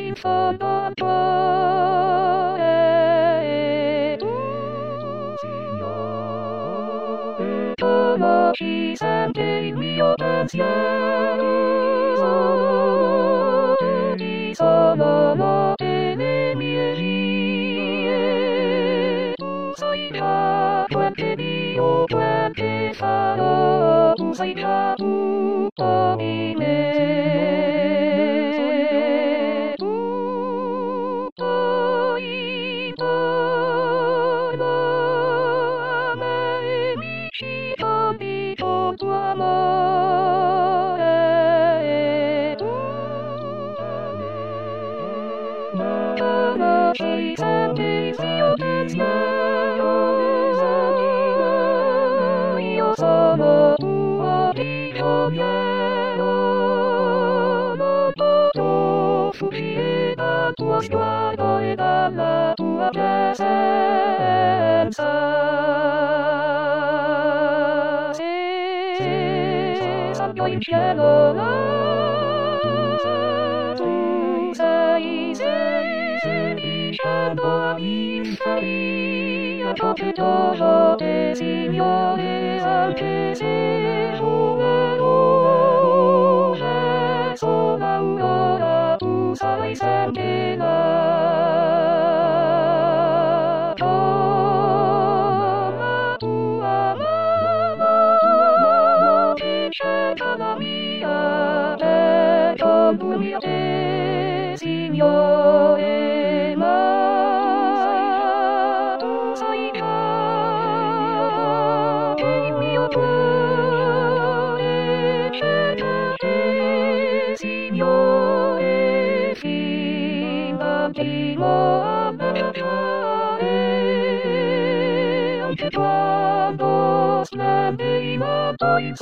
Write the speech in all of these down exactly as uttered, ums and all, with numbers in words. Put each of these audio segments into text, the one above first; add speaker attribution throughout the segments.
Speaker 1: in fondo tuo tu Signore conosci sempre il mio pensiero Ti sono note le mie vie Tu sai già quel che Dio, quel che farò Tu sai già tutto di me Tutto intorno a me mi cito di tuo amore Tu ma conosci sempre il mio pensiero Io sono tuo prigioniero Non potrò fuggire dal tuo sguardo e dalla tua presenza Se salgo in cielo tu sei, sei, sei dicendo all'inferia ciò che dovrò te Signore anche se giurerò verso l'aurora tu sarai sempre là con la tua mano che cerca la mia per condurmi a te Signore ma tu sai già che il mio cuore cerca te Signore fin dal primo abbracciare anche quando splende in alto il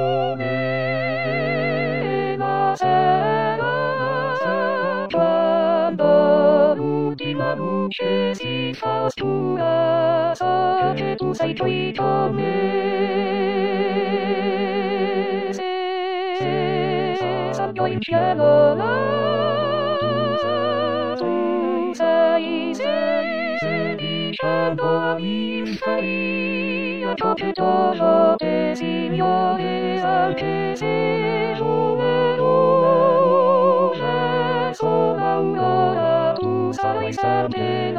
Speaker 1: sole la sera quando l'ultima luce si fa oscura so che tu sei qui con me se salgo in cielo là tu sei, sei, sei dicendo all'inferia ciò che dovrò te Signore anche se giurerò verso l'aurora tu sarai sempre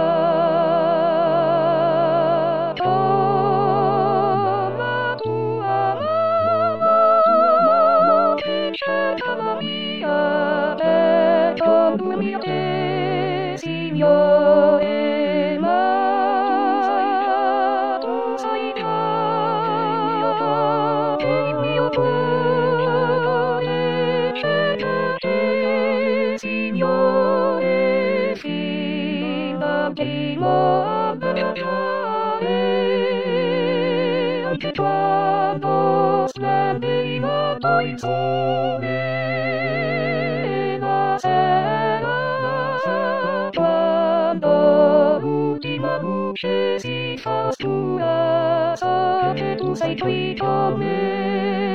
Speaker 1: là con la tua mano che cerca la mia per condurmi a te Signore ma tu sai già che il mio cuore cerca te Signore fin dal primo abbracciare anche quando splende in alto il sole la sera quando l'ultima luce si fa oscura so che tu sei qui con me